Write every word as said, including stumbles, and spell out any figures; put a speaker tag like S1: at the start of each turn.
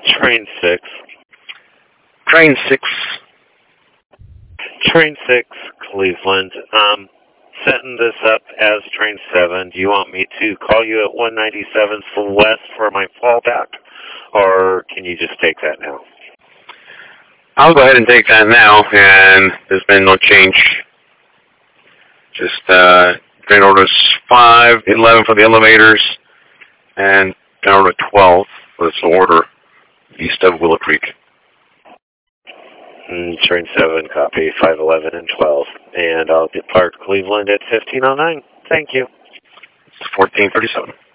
S1: Train six.
S2: Train six.
S1: Train six, Cleveland. Um, setting this up as train seven. Do you want me to call you at one ninety-seven West for my fallback, or can you just take that now?
S2: I'll go ahead and take that now, and there's been no change. Just uh, train orders five, eleven for the elevators, and train order twelve for the order east of Willow Creek.
S1: Mm, train seven, copy, five, eleven, and twelve. And I'll depart Cleveland at fifteen oh nine. Thank you.
S2: fourteen thirty-seven.